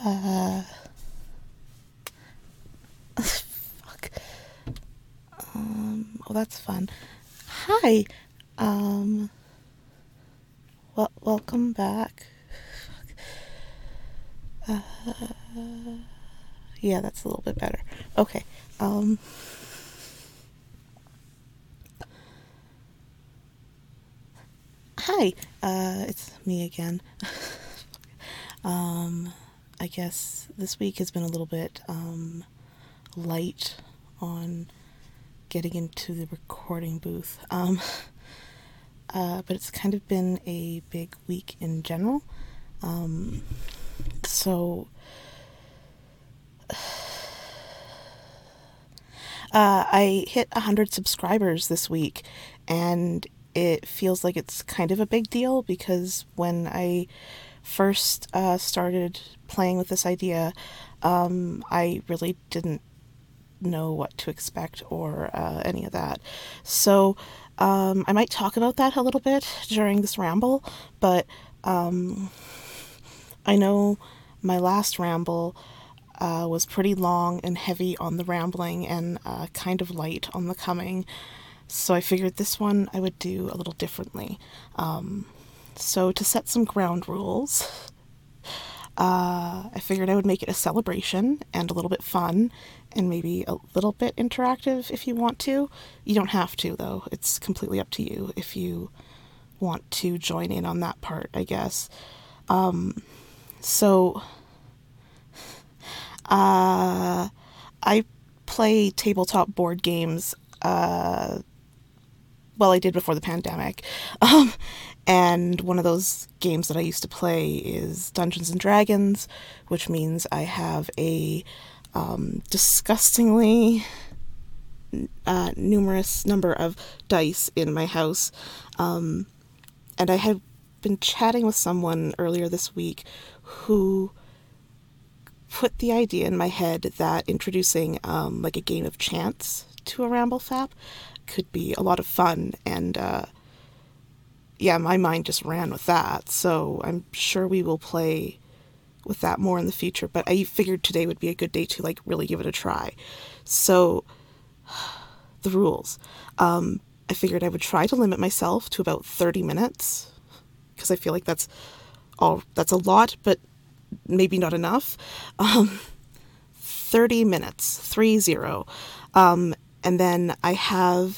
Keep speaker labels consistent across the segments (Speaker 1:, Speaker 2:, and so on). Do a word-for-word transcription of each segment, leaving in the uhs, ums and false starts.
Speaker 1: Uh, fuck. Um, well, that's fun. Hi. Um, well, welcome back. Uh, yeah, that's a little bit better. Okay. Um, hi. Uh, it's me again. um, I guess this week has been a little bit, um, light on getting into the recording booth. Um, uh, but it's kind of been a big week in general. Um, so, uh, I hit one hundred subscribers this week, and it feels like it's kind of a big deal because when I first uh, started playing with this idea, um, I really didn't know what to expect or uh, any of that. So um, I might talk about that a little bit during this ramble, but um, I know my last ramble uh, was pretty long and heavy on the rambling and uh, kind of light on the coming. So I figured this one I would do a little differently. Um, so to set some ground rules, uh, I figured I would make it a celebration and a little bit fun and maybe a little bit interactive if you want to. You don't have to, though. It's completely up to you if you want to join in on that part, I guess. Um, so, uh, I play tabletop board games, uh, well, I did before the pandemic. Um, and one of those games that I used to play is Dungeons and Dragons, which means I have a um, disgustingly uh, numerous number of dice in my house. Um, and I had been chatting with someone earlier this week who put the idea in my head that introducing um, like a game of chance to a Ramble Fap could be a lot of fun, and uh, yeah, my mind just ran with that, so I'm sure we will play with that more in the future, but I figured today would be a good day to like really give it a try. So, the rules. Um, I figured I would try to limit myself to about thirty minutes, because I feel like that's all, that's a lot, but maybe not enough. Um, thirty minutes, three zero. Um, and then I have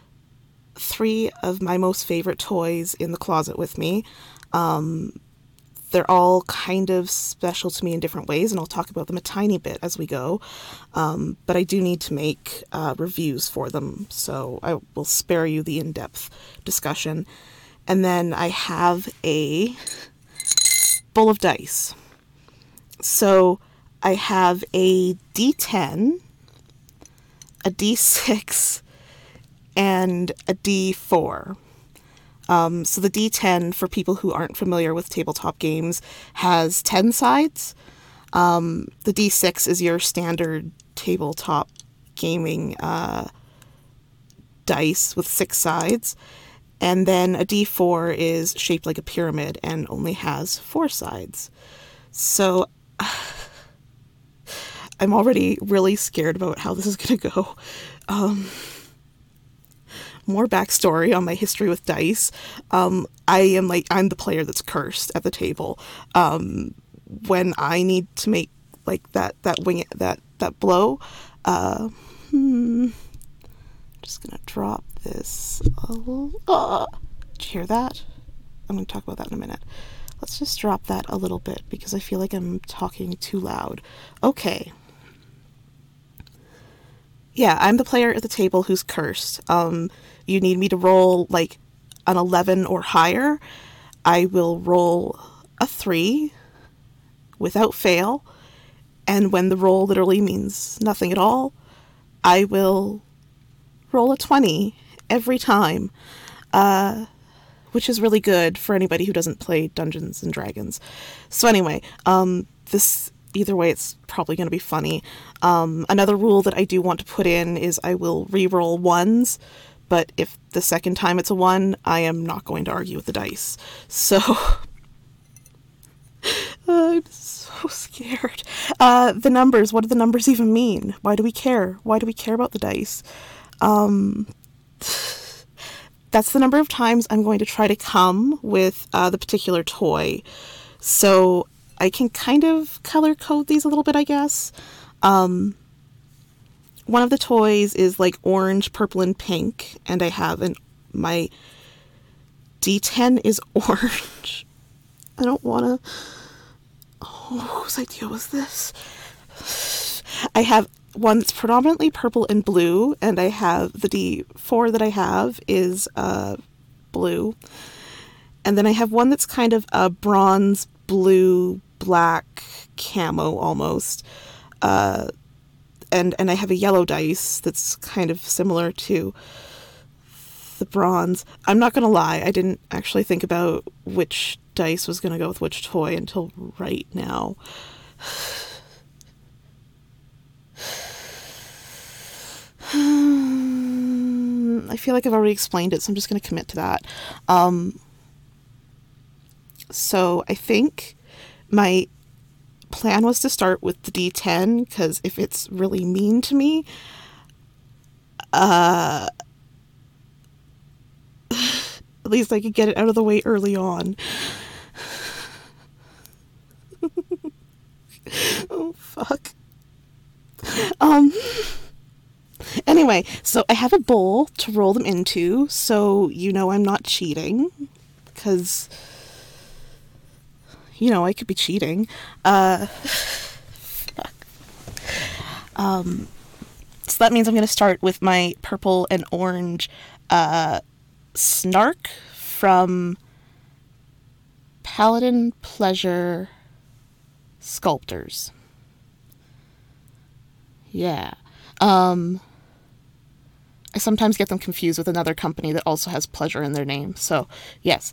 Speaker 1: three of my most favorite toys in the closet with me. Um, they're all kind of special to me in different ways, and I'll talk about them a tiny bit as we go. Um, but I do need to make uh, reviews for them, so I will spare you the in-depth discussion. And then I have a bowl of dice. So I have a D ten, a D six, and a D four. Um, so the D ten, for people who aren't familiar with tabletop games, has ten sides. Um, the D six is your standard tabletop gaming uh, dice with six sides. And then a D four is shaped like a pyramid and only has four sides. So I'm already really scared about how this is going to go. Um, more backstory on my history with dice. Um, I am like, I'm the player that's cursed at the table. Um, when I need to make like that, that wing, that, that blow, uh, hmm, just gonna drop this. Oh, uh, did you hear that? I'm gonna talk about that in a minute. Let's just drop that a little bit because I feel like I'm talking too loud. Okay. Yeah, I'm the player at the table who's cursed. Um, you need me to roll like an eleven or higher. I will roll a three without fail. And when the roll literally means nothing at all, I will roll a twenty every time. Uh, which is really good for anybody who doesn't play Dungeons and Dragons. So anyway, um, this, either way, it's probably going to be funny. Um, another rule that I do want to put in is I will re-roll ones, but if the second time it's a one, I am not going to argue with the dice. So, I'm so so scared. Uh, the numbers, what do the numbers even mean? Why do we care? Why do we care about the dice? Um, that's the number of times I'm going to try to come with uh, the particular toy. So I can kind of color code these a little bit, I guess. Um, one of the toys is like orange, purple, and pink, and I have an my D ten is orange. I don't want to... Oh, whose idea was this? I have one that's predominantly purple and blue, and I have the D four that I have is uh, blue. And then I have one that's kind of a bronze, blue, black camo almost. Uh, and, and I have a yellow dice that's kind of similar to the bronze. I'm not going to lie, I didn't actually think about which dice was going to go with which toy until right now. I feel like I've already explained it, so I'm just going to commit to that. Um, so I think my plan was to start with the D ten, because if it's really mean to me, uh, at least I could get it out of the way early on. Oh, fuck. Um, anyway, so I have a bowl to roll them into, so you know I'm not cheating, because, you know, I could be cheating. Uh, fuck. Um, so that means I'm going to start with my purple and orange, uh, Snark from Paladin Pleasure Sculptors. Yeah. Um, I sometimes get them confused with another company that also has pleasure in their name. So, yes.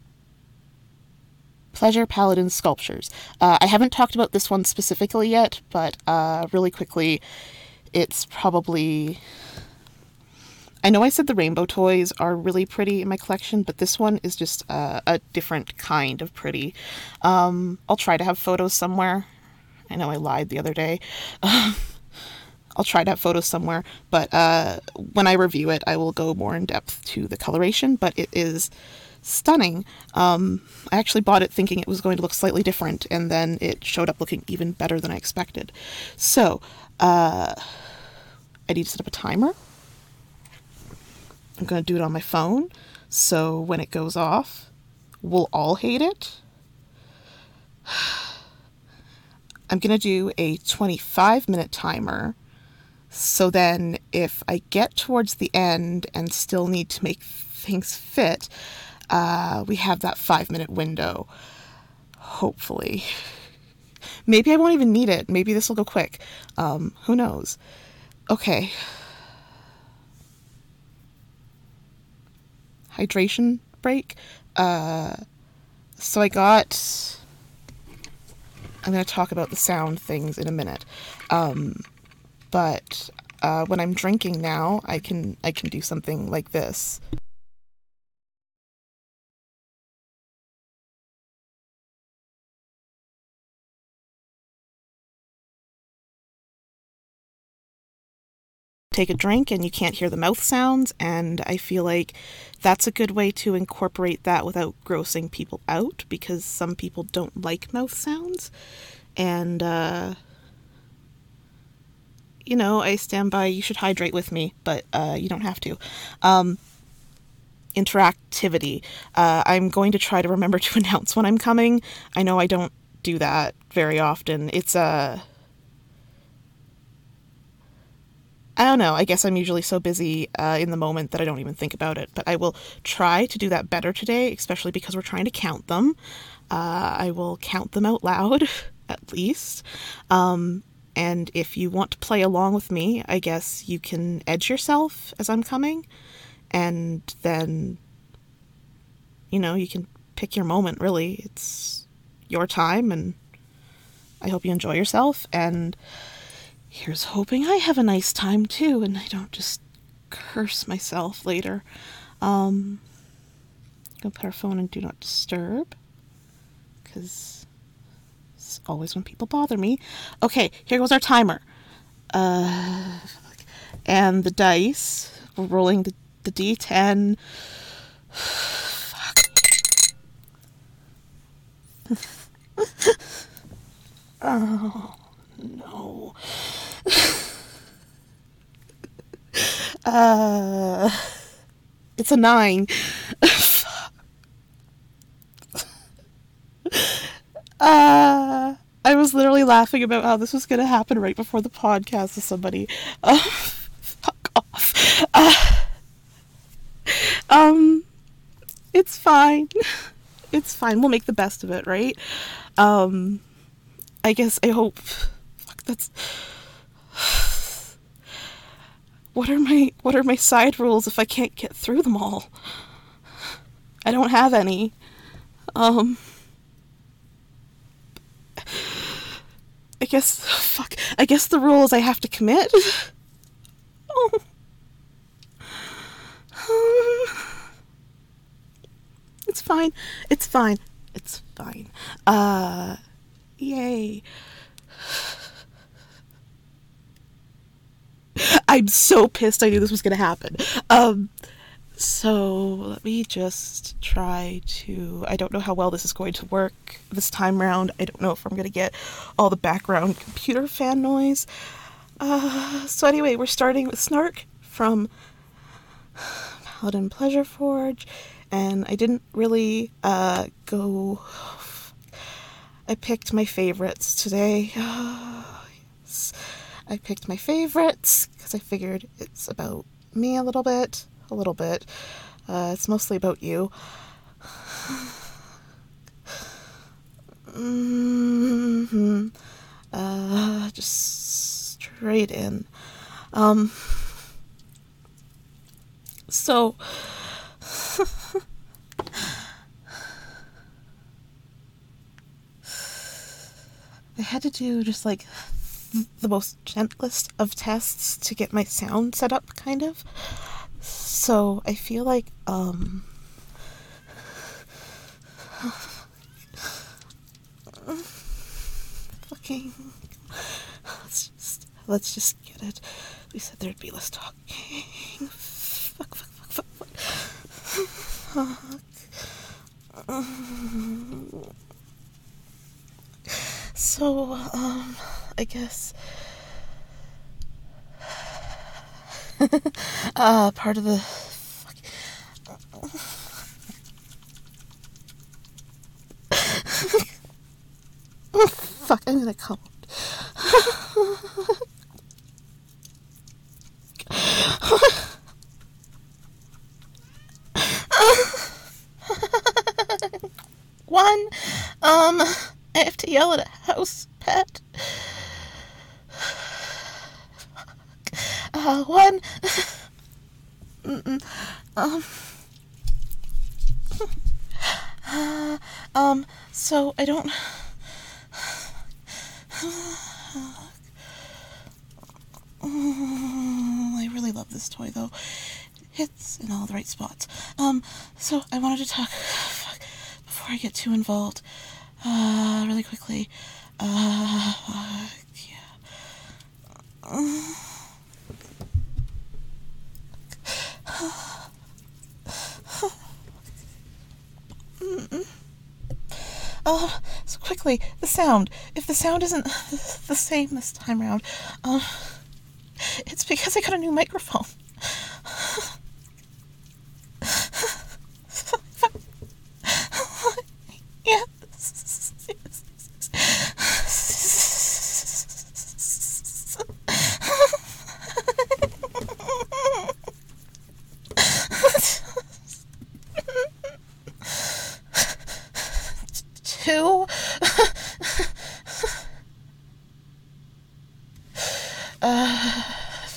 Speaker 1: Pleasure Paladin Sculptures. Uh, I haven't talked about this one specifically yet, but uh, really quickly, it's probably... I know I said the rainbow toys are really pretty in my collection, but this one is just uh, a different kind of pretty. Um, I'll try to have photos somewhere. I know I lied the other day. I'll try to have photos somewhere, but uh, when I review it, I will go more in depth to the coloration, but it is stunning. Um, I actually bought it thinking it was going to look slightly different, and then it showed up looking even better than I expected. So, uh, I need to set up a timer. I'm going to do it on my phone, so when it goes off, we'll all hate it. I'm going to do a twenty-five minute timer, so then if I get towards the end and still need to make things fit, uh, we have that five minute window, hopefully. Maybe I won't even need it. Maybe this will go quick. Um, who knows? Okay. Hydration break. Uh, so I got... I'm going to talk about the sound things in a minute. Um, but uh, when I'm drinking now, I can I can do something like this. Take a drink and you can't hear the mouth sounds, and I feel like that's a good way to incorporate that without grossing people out, because some people don't like mouth sounds. And, uh, you know, I stand by, you should hydrate with me, but uh, you don't have to. Um, interactivity. Uh, I'm going to try to remember to announce when I'm coming. I know I don't do that very often. It's a... Uh, I don't know, I guess I'm usually so busy uh, in the moment that I don't even think about it, but I will try to do that better today, especially because we're trying to count them. Uh, I will count them out loud, at least. Um, and if you want to play along with me, I guess you can edge yourself as I'm coming, and then, you know, you can pick your moment, really. It's your time, and I hope you enjoy yourself, and... here's hoping I have a nice time, too, and I don't just curse myself later. Um, I'm going to put our phone in Do Not Disturb, because It's always when people bother me. Okay, here goes our timer. Uh, and the dice. We're rolling the, the D ten. Fuck. Oh, no. uh, it's a nine. uh, I was literally laughing about how this was going to happen right before the podcast with somebody. Uh, fuck off. Uh, um, it's fine. It's fine. We'll make the best of it, right? Um, I guess, I hope... Fuck, that's... What are my, what are my side rules if I can't get through them all? I don't have any. Um... I guess, fuck, I guess the rule is I have to commit. Oh. Um, it's fine. It's fine. It's fine. Uh, yay. I'm so pissed I knew this was gonna happen. Um, so let me just try to, I don't know how well this is going to work this time round. I don't know if I'm gonna get all the background computer fan noise. Uh, so anyway, we're starting with Snark from Paladin Pleasure Forge, and I didn't really, uh, go, I picked my favorites today. Oh, yes. I picked my favorites, because I figured it's about me a little bit. A little bit. Uh, it's mostly about you. mm-hmm. Uh, just straight in. Um, so... I had to do just, like, the most gentlest of tests to get my sound set up, kind of. So, I feel like, um... fucking... Let's just, let's just get it. We said there'd be less talking. Fuck, fuck, fuck, fuck, fuck. Fuck. So, um, I guess... uh, part of the... Fuck. Oh, fuck, I'm gonna come. One, um, I have to yell at a house pet. Uh, one, Mm-mm. um, uh, um, so I don't, I really love this toy though. Hits in all the right spots. Um, so I wanted to talk, fuck, before I get too involved, uh, really quickly, uh, uh yeah, uh, Oh, so quickly, the sound. If the sound isn't the same this time around, um, it's because I got a new microphone. Yeah. Two. uh,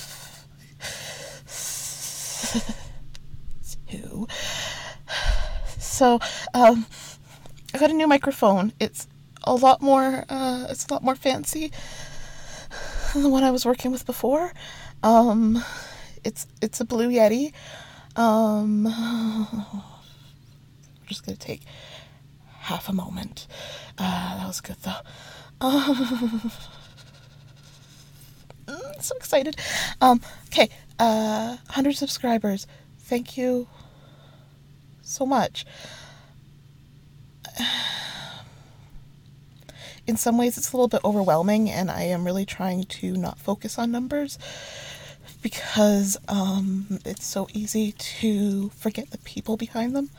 Speaker 1: two. So, um, I got a new microphone. It's a lot more, uh, it's a lot more fancy than the one I was working with before. Um, it's, it's a Blue Yeti. Um, we're just gonna take half a moment. Uh, that was good though. Uh, so excited. Um, okay, uh, one hundred subscribers. Thank you so much. In some ways, it's a little bit overwhelming, and I am really trying to not focus on numbers because um, it's so easy to forget the people behind them.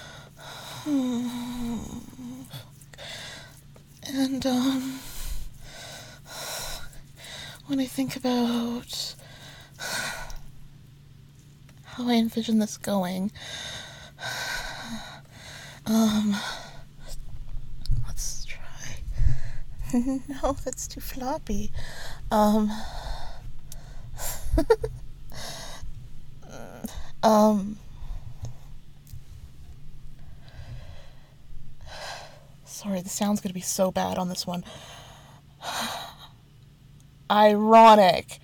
Speaker 1: And um, when I think about how I envision this going, um, let's try. No, that's too floppy. Um, um, sorry, the sound's gonna be so bad on this one. Ironic.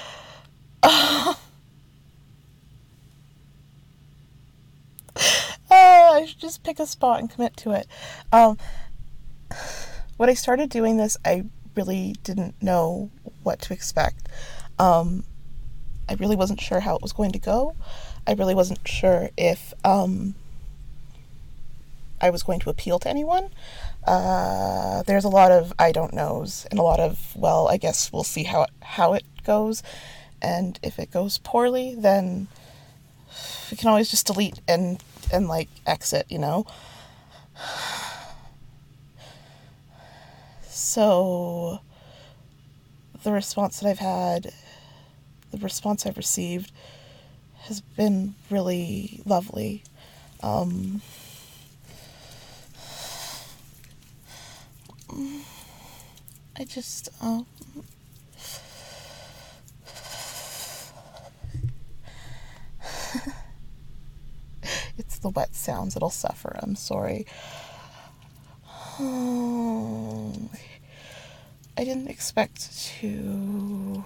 Speaker 1: Oh, I should just pick a spot and commit to it. Um, when I started doing this, I really didn't know what to expect. Um, I really wasn't sure how it was going to go. I really wasn't sure if um, I was going to appeal to anyone. Uh, there's a lot of I don't knows and a lot of, well, I guess we'll see how it, how it goes. And if it goes poorly, then we can always just delete and, and like exit, you know? So the response that I've had, the response I've received has been really lovely. Um, I just, um, it's the wet sounds that'll suffer. I'm sorry. Um, I didn't expect to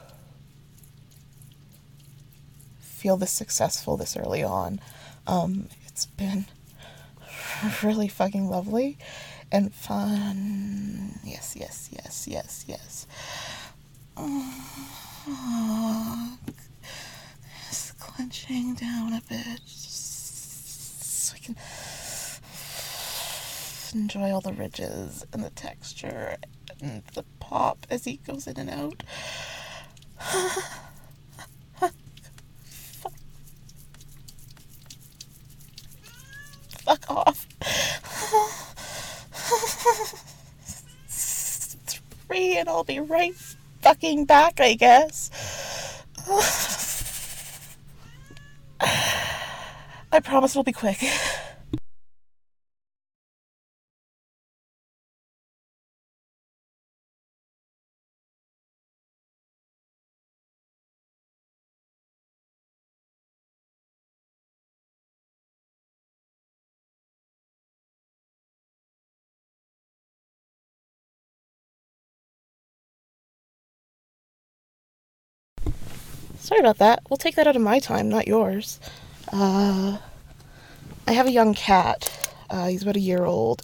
Speaker 1: feel this successful this early on. Um, it's been really fucking lovely and fun. Yes, yes, yes, yes, yes. Oh, just clenching down a bit so I can enjoy all the ridges and the texture and the pop as he goes in and out. Fuck. Fuck off. Three and I'll be right fucking back, I guess. I promise it'll be quick. Sorry about that. We'll take that out of my time, not yours. Uh, I have a young cat. Uh, he's about a year old.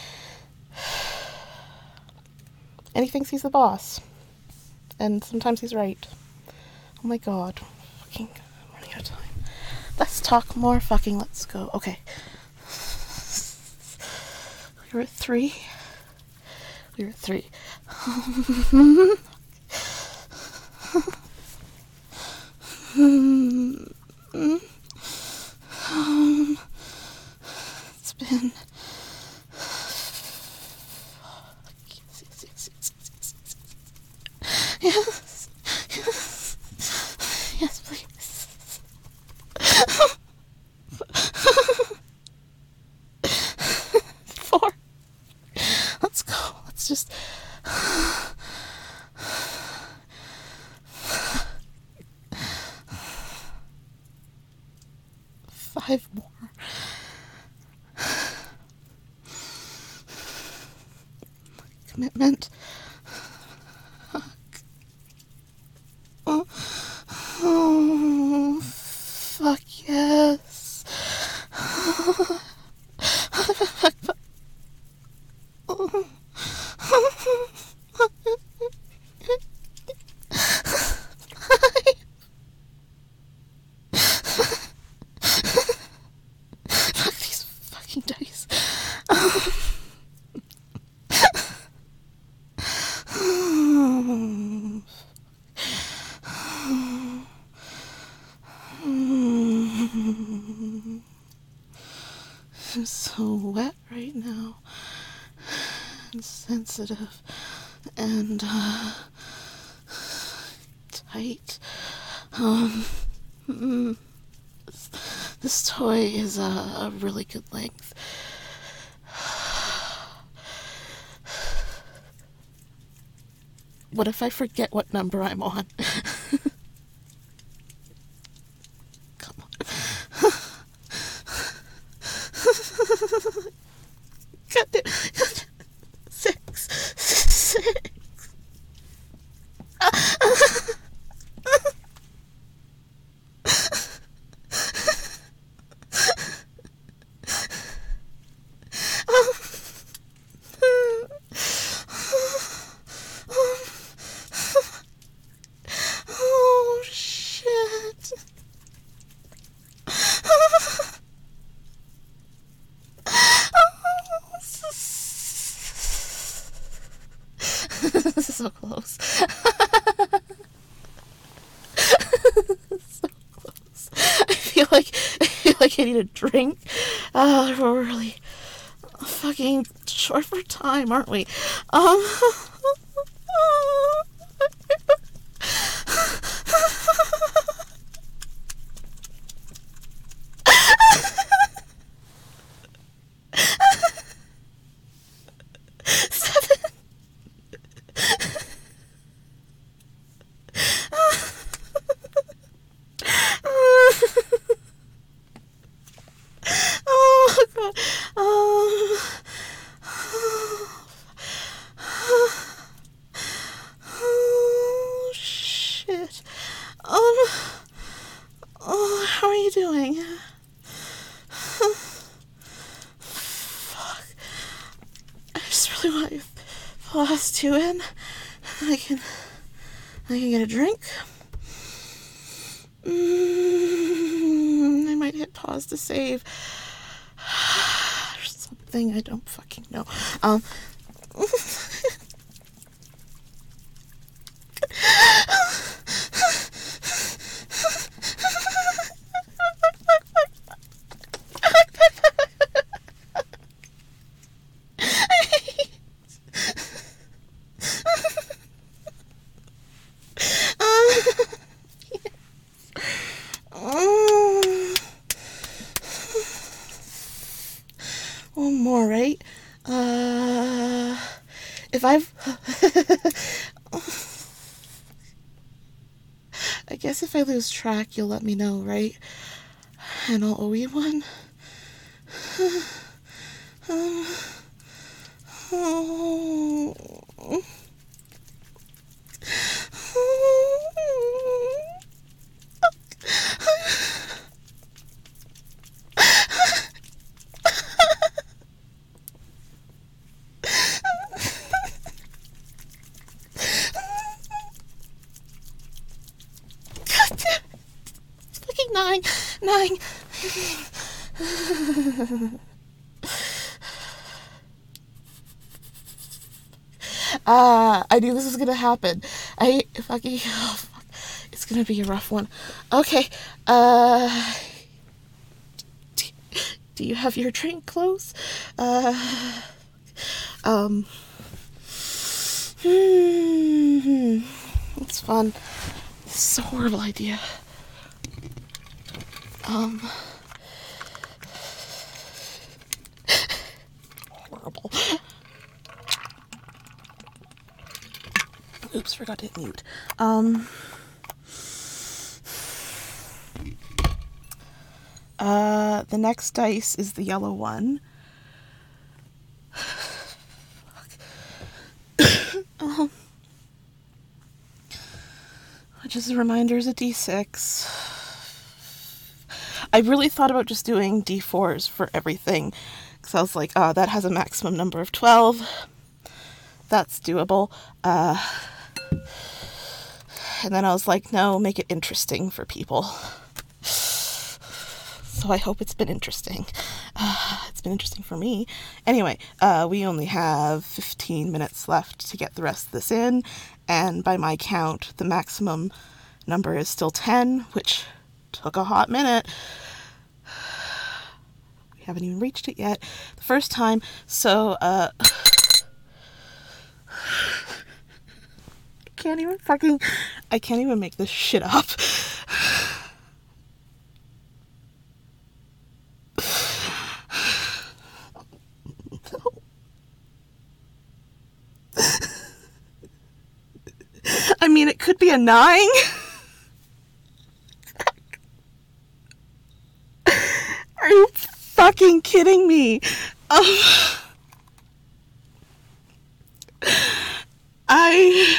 Speaker 1: And he thinks he's the boss. And sometimes he's right. Oh my god. Fucking, I'm running out of time. Let's talk more fucking let's go. Okay. We were at three. We were at three. Um, it's been... Yes, yes, yes, yes, yes, yes, yes, yes, please. Four. Let's go. Let's just... Five more. Commitment. Oh, oh fuck yes. I'm so wet right now. And sensitive. And, uh, tight. Um, mm, this, this toy is a, a really good length. What if I forget what number I'm on? Come on. God damn. Six. Six. Oh, shit. This is so close. So close. I feel like I feel like I need a drink. Uh, we're really fucking short for time, aren't we? Um. Seven. Oh god. Um. Oh shit. Um. Oh, how are you doing? Fuck. I just really want to put the last two in. I can. I can get a drink. Mm, I might hit pause to save. There's something I don't fucking know. Um. One more, right? Uh, if I've... I guess if I lose track, you'll let me know, right? And I'll owe you one. um, oh. God damn it. It's fucking nine. Nine. Ah, uh, I knew this was gonna happen. I fucking... Oh, fuck. It's gonna be a rough one. Okay. Uh... Do, do you have your drink close? Uh... Um... Hmm... It's fun. It's a horrible idea. Um... Horrible. Oops, forgot to hit mute. Um... Uh, the next dice is the yellow one. um, which is a reminder is a d six. I really thought about just doing d fours for everything, because I was like, oh, that has a maximum number of twelve. That's doable. Uh, and then I was like, no, make it interesting for people. So I hope it's been interesting. Uh, it's been interesting for me. Anyway, uh, we only have fifteen minutes left to get the rest of this in, and by my count, the maximum number is still ten, which took a hot minute. We haven't even reached it yet the first time. So, uh, I can't even fucking, I can't even make this shit up. I mean, it could be a nine. Are you fucking kidding me? Um, I...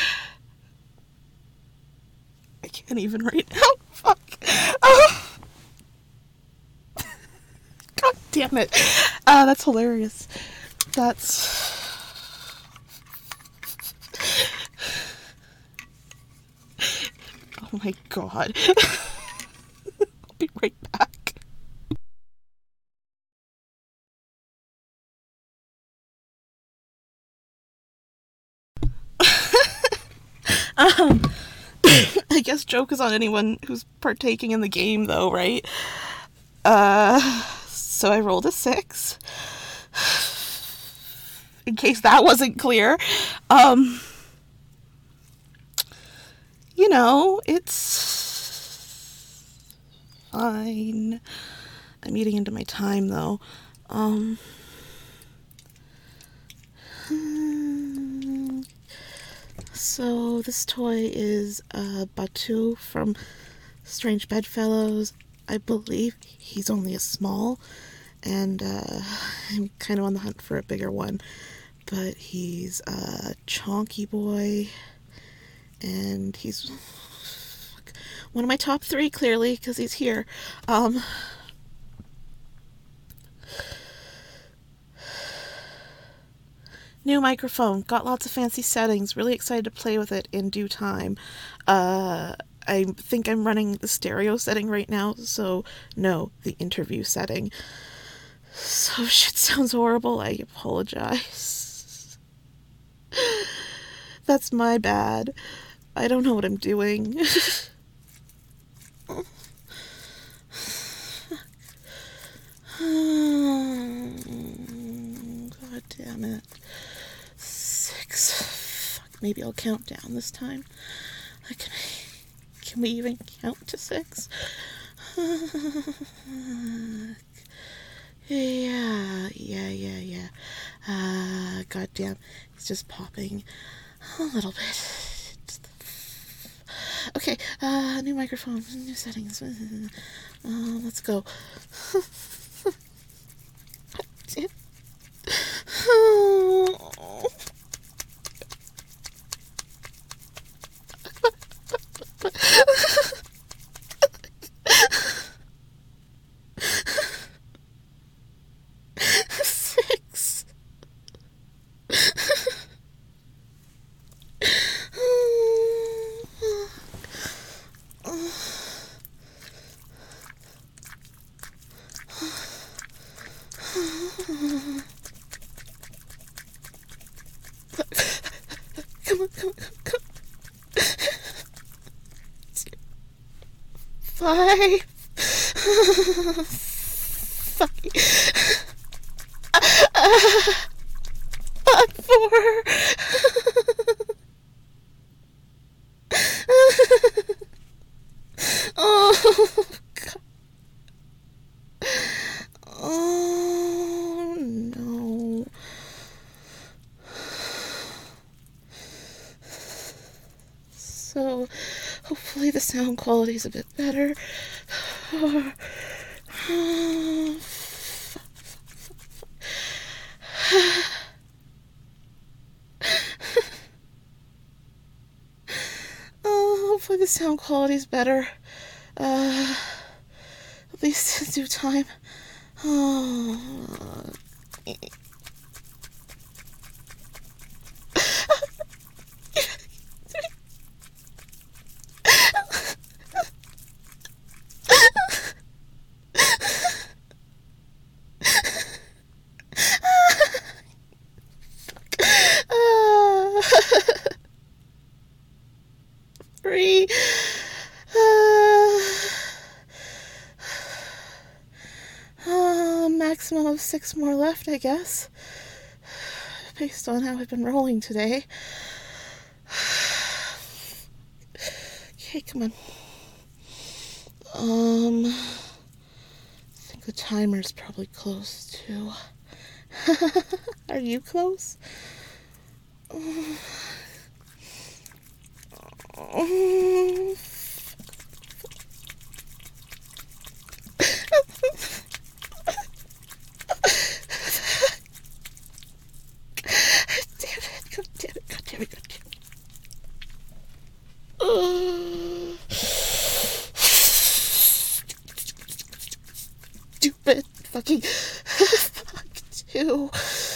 Speaker 1: I can't even right now. Fuck. Oh. God damn it. Uh, that's hilarious. That's... Oh my god. I'll be right back. um, I guess joke is on anyone who's partaking in the game, though, right? Uh, so I rolled a six. In case that wasn't clear. Um... You know, it's fine. I'm eating into my time, though. Um, so this toy is uh, Batu from Strange Bedfellows. I believe he's only a small, and uh, I'm kind of on the hunt for a bigger one. But he's a chonky boy. And he's one of my top three, clearly, because he's here. Um, new microphone. Got lots of fancy settings. Really excited to play with it in due time. Uh, I think I'm running the stereo setting right now, so no, the interview setting. So shit sounds horrible. I apologize. That's my bad. I don't know what I'm doing. God damn it. Six. Fuck, maybe I'll count down this time. Can, I, can we even count to six? Yeah, yeah, yeah, yeah. Uh, goddamn, it's just popping a little bit. Okay, uh, new microphone, new settings. Uh, let's go. Six. Come on, come on, come on. Five. Fuck. Fuck, four. Oh, God. Oh, no. So, hopefully the sound quality is a bit better. Oh, hopefully the sound quality is better. Uh, at least in due time. Oh. Three. Uh, uh, maximum of six more left, I guess. Based on how I've been rolling today. Okay, come on. Um, I think the timer's probably close too. Are you close? Um, Stupid fucking fuck too.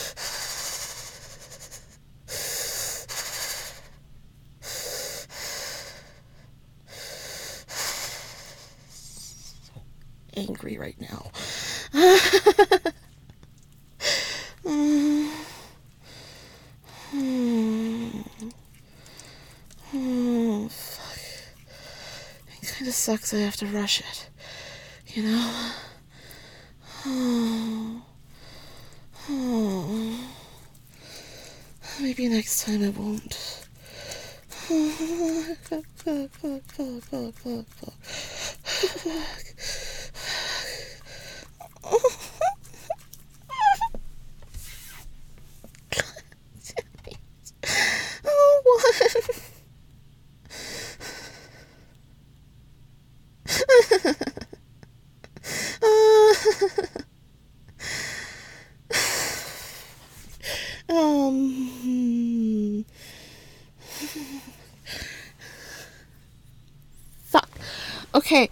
Speaker 1: So angry right now. Oh, fuck. It kind of sucks I have to rush it, you know? Oh. Oh. Maybe next time I won't. Fuck, fuck, fuck, fuck, fuck, fuck, fuck, fuck. Oh. Oh, what? um. Fuck. Okay.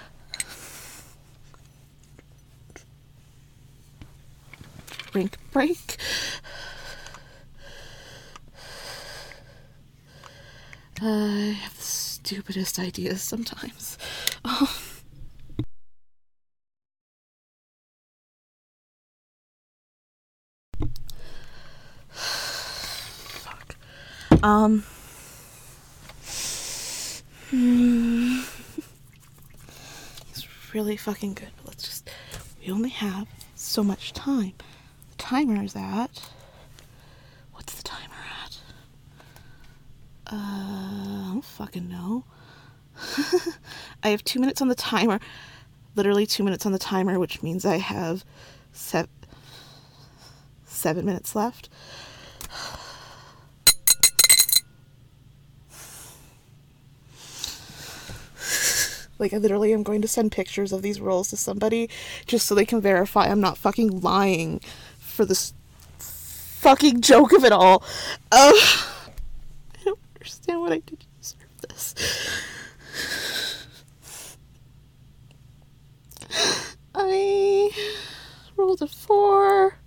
Speaker 1: Drink break. I have the stupidest ideas sometimes. Oh. Fuck. Um. Hmm. It's really fucking good, but let's just. We only have so much time. The timer is at. What's the timer at? Uh, I don't fucking know. I have two minutes on the timer. Literally two minutes on the timer, which means I have seven, seven minutes left. Like, I literally am going to send pictures of these rolls to somebody just so they can verify I'm not fucking lying for this fucking joke of it all. Um, I don't understand what I did to deserve this. I rolled a four.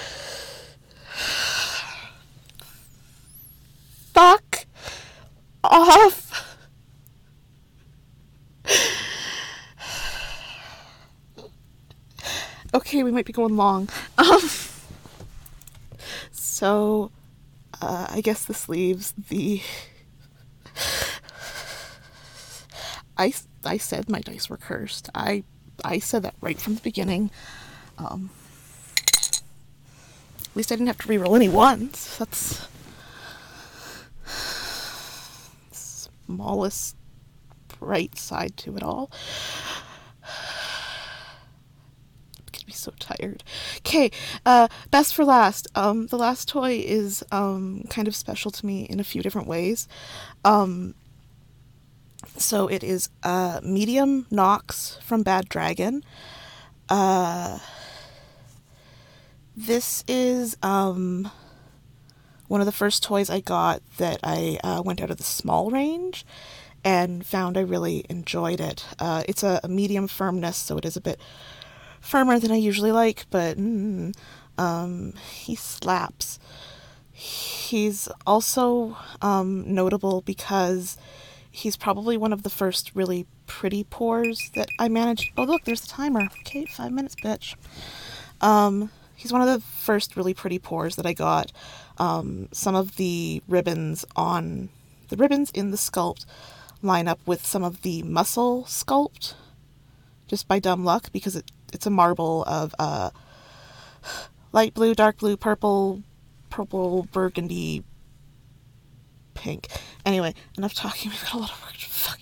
Speaker 1: Fuck off. Okay, we might be going long. Um, so, uh, I guess this leaves the... I, I said my dice were cursed. I, I said that right from the beginning. Um, at least I didn't have to reroll any ones. That's... smallest bright side to it all. Be so tired. Okay, uh, best for last. Um, the last toy is um, kind of special to me in a few different ways. Um, so it is uh, Medium Nox from Bad Dragon. Uh, this is um, one of the first toys I got that I uh, went out of the small range and found I really enjoyed it. Uh, it's a, a medium firmness, so it is a bit firmer than I usually like, but mm, um, he slaps. He's also um, notable because he's probably one of the first really pretty pours that I managed. Oh, look, there's the timer. Okay, five minutes, bitch. Um, he's one of the first really pretty pours that I got. Um, some of the ribbons on the ribbons in the sculpt line up with some of the muscle sculpt, just by dumb luck, because it it's a marble of uh, light blue, dark blue, purple, purple, burgundy, pink. Anyway, enough talking. We've got a lot of work to fuck.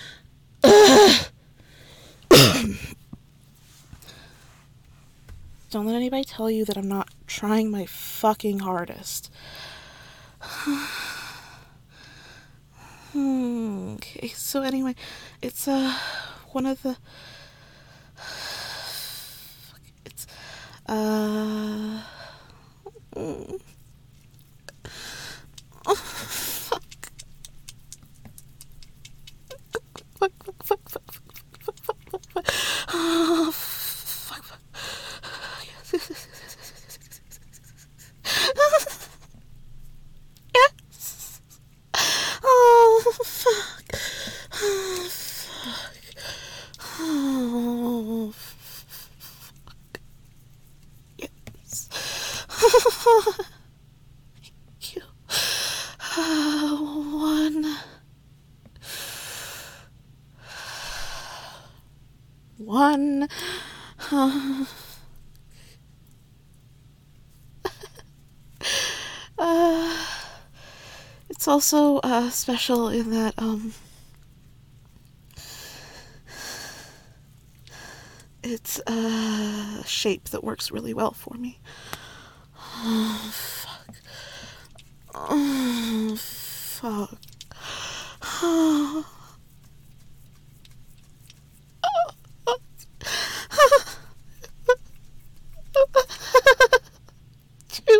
Speaker 1: Don't let anybody tell you that I'm not trying my fucking hardest. Okay, so anyway, it's uh one of the it's uh mm, oh, fuck. Fuck, fuck, fuck, fuck, fuck, fuck, fuck, fuck, fuck. Oh, fuck, fuck. Yes, yes, yes, yes, yes, yes, yes. Yes. Oh, fuck. Oh, fuck. Oh, fuck. Yes. Thank you. Uh, one. One. Uh, uh, it's also uh, special in that um, it's a shape that works really well for me. Oh, fuck. Oh, fuck. Oh. Two.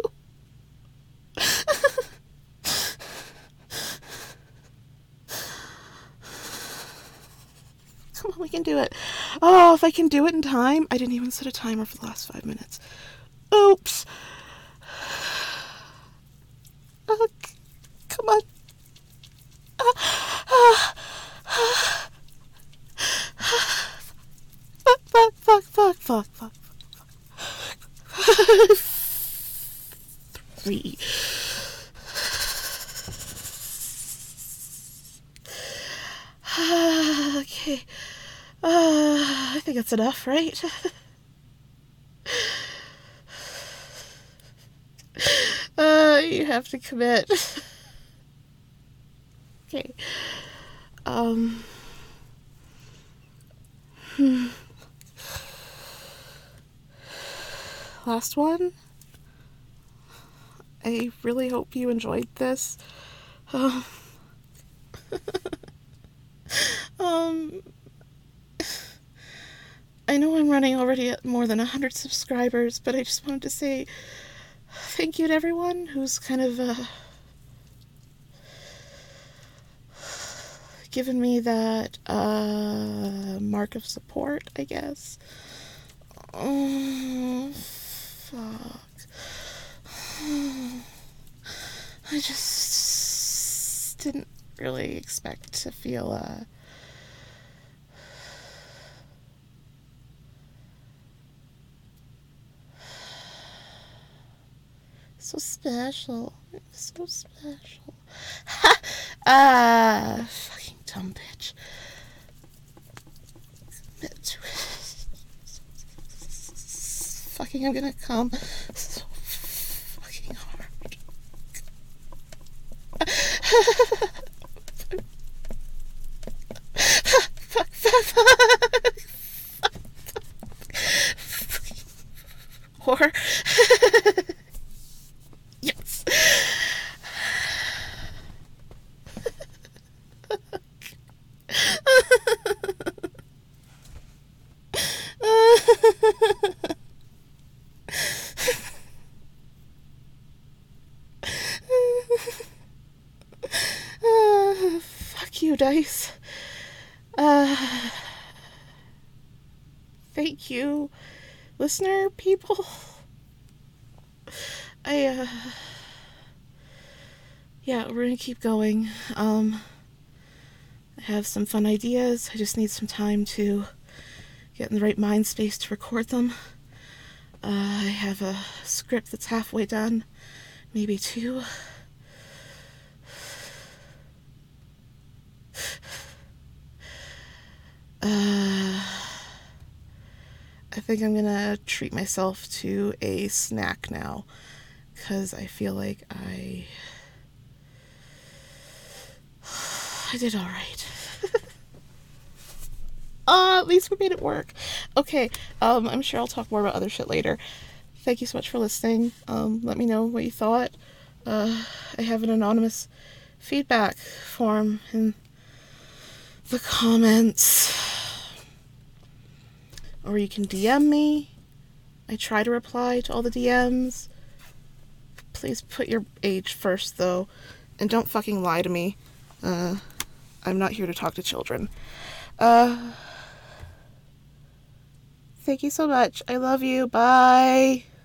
Speaker 1: Come on, we can do it. Oh, if I can do it in time. I didn't even set a timer for the last five minutes. Oops. Uh, come on. Uh, uh, fuck, fuck, fuck, fuck, fuck, fuck. Three. Okay. Uh, I think that's enough, right? uh, you have to commit. Okay. Um. Hmm. Last one. I really hope you enjoyed this. Um. um I know I'm running already at more than one hundred subscribers, but I just wanted to say thank you to everyone who's kind of uh, given me that uh, mark of support, I guess. Oh, fuck. I just didn't really expect to feel uh, so special. So special. Ha! Ah, fucking dumb bitch. Fucking, I'm gonna come so fucking hard. Fuck, fuck, fuck. Or yes. uh, fuck you, Dice. Uh, thank you, listener people. I, uh, yeah, we're gonna keep going. Um, I have some fun ideas. I just need some time to get in the right mind space to record them. Uh, I have a script that's halfway done, maybe two. Uh, I think I'm gonna treat myself to a snack now, because I feel like I I did all right. Uh, at least we made it work. Okay, um, I'm sure I'll talk more about other shit later. Thank you so much for listening. Um, let me know what you thought. Uh, I have an anonymous feedback form in the comments. Or you can D M me. I try to reply to all the D Ms. Please put your age first, though. And don't fucking lie to me. Uh, I'm not here to talk to children. Uh... Thank you so much. I love you. Bye.